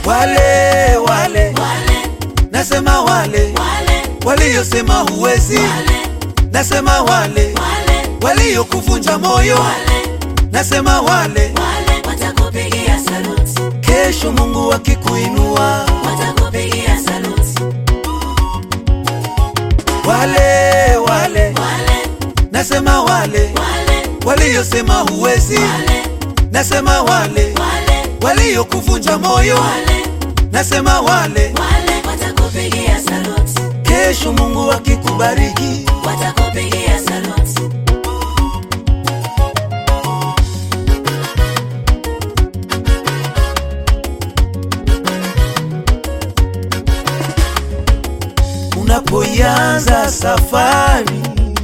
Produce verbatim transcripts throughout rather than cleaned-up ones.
Wale wale wale, nasema wale waliosema huwezi, nasema wale waliokuvunja moyo, nasema wale watakupigia saluti. Kesho Mungu akikuinua watakupigia saluti. Wale wale wale, nasema wale waliosema huwezi, nasema wale waliokuvunja moyo, nasema wale watakupigia saluti. Kesho Mungu akikubariki watakupigia saluti. Unapoianza safari,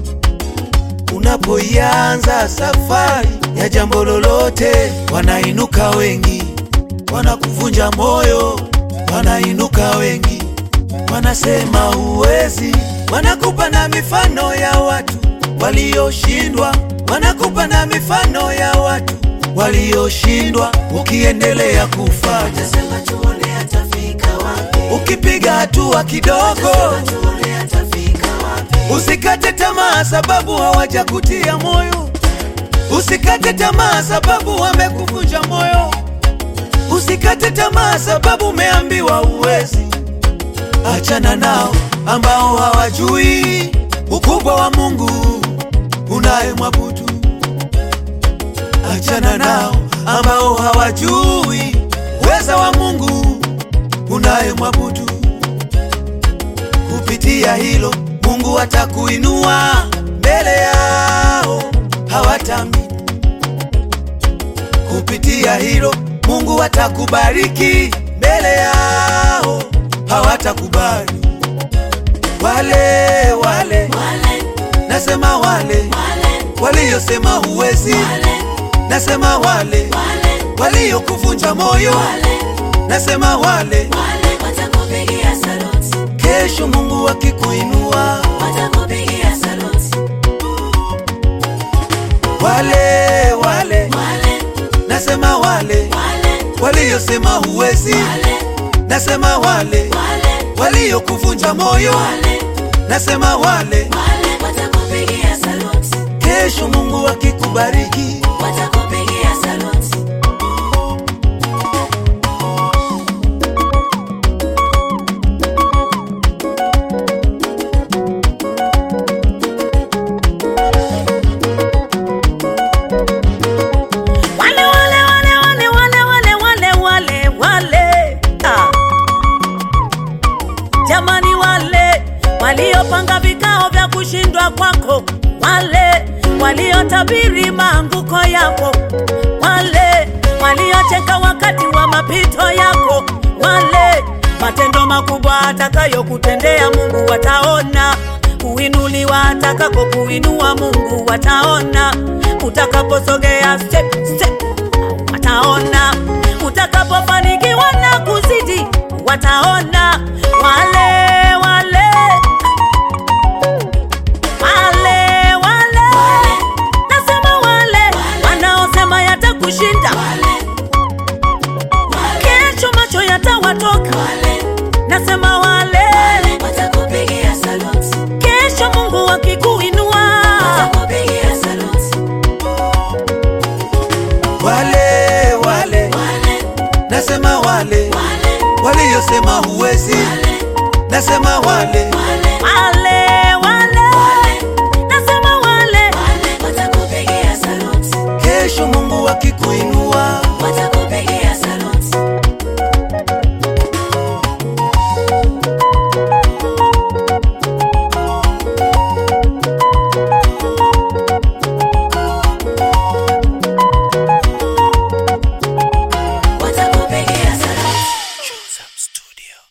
unapoianza safari ya jambo lolote, wanainuka wengi, wanakuvunja moyo, wanainuka wengi, wanasema huwezi, wanakupa na mifano ya watu walioshindwa, wanakupa na mifano ya watu walioshindwa. Ukiendelea kufanya, sema tuone atafika wapi. Ukipiga hatua kidogo, tuone atafika wapi. Usikate tamaa sababu hawajakutia moyo, usikate tamaa sababu wamekuvunja moyo, usikate tamaa sababu umeambiwa uwezi. Achana nao ambao hawajui ukubwa wa Mungu unayemwabudu. Achana nao ambao hawajui uweza wa Mungu unayemwabudu. Kupitia hilo Mungu atakuinua mbele yao, hawatamini. Kupitia hilo Mungu atakubariki mbele yao, hawatakubali. Wale wale wale, nasema wale waliosema huwezi, nasema wale waliokuvunja moyo, nasema wale watakupigia saluti. Kesho Mungu akikuinua watakupigia saluti. Wale wale wale, nasema wale waliosema huwezi, nasema wale waliokuvunja moyo, nasema wale watakupigia saluti. Kesho Mungu akikubariki watakupigia saluti. Wale wale wale wale wale wale wale wale ah. Jamani, wale waliopanga vikao vya kushindwa kwako, wale waliotabiri maanguko yako, wale waliocheka wakati wa mapito yako, wale matendo makubwa atakayokutendea Mungu wataona, kuinuliwa atakako kuinua Mungu wataona, utakaposogea step step wataona, utakapofanikiwa na kuzidi wataona. Wale wale wale wale, nasema wale wanaosema yatakushinda, kesho macho yatawatoka, nasema wale watakupigia saluti. kesho Mungu akikuinua watakupigia saluti. wale wale nasema wale waliosema huwezi, nasema wale wale wale, nasema wale watakupigia saluti. Kesho Mungu akikuinua